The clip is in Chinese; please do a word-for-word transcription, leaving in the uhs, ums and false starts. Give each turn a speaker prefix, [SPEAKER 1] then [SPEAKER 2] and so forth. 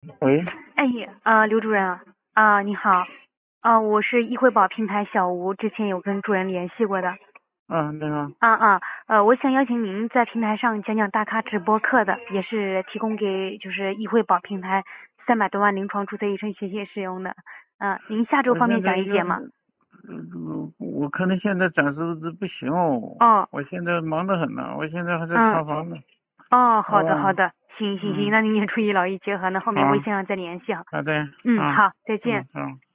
[SPEAKER 1] 喂。
[SPEAKER 2] 哎，呃，刘主任啊，啊、你好，啊、我是易惠宝平台小吴，之前有跟主任联系过的。
[SPEAKER 1] 啊，你好。
[SPEAKER 2] 啊啊，呃，我想邀请您在平台上讲讲大咖直播课的，也是提供给就是易惠宝平台三百多万临床注册医生学习使用的。嗯、您下周
[SPEAKER 1] 我
[SPEAKER 2] 方便
[SPEAKER 1] 现在有，
[SPEAKER 2] 讲一节吗？
[SPEAKER 1] 呃我可能现在暂时是不行哦，
[SPEAKER 2] 哦，
[SPEAKER 1] 我现在忙得很呢，我现在还在
[SPEAKER 2] 嗯，
[SPEAKER 1] 查房呢。
[SPEAKER 2] 哦，好的好
[SPEAKER 1] 好吧。
[SPEAKER 2] 的，行行行，
[SPEAKER 1] 嗯。
[SPEAKER 2] 那您也注意劳逸结合，那后面微
[SPEAKER 1] 好。
[SPEAKER 2] 信上再联系哈。
[SPEAKER 1] 好的。
[SPEAKER 2] 嗯，
[SPEAKER 1] 啊。
[SPEAKER 2] 好，再见。
[SPEAKER 1] 嗯。好。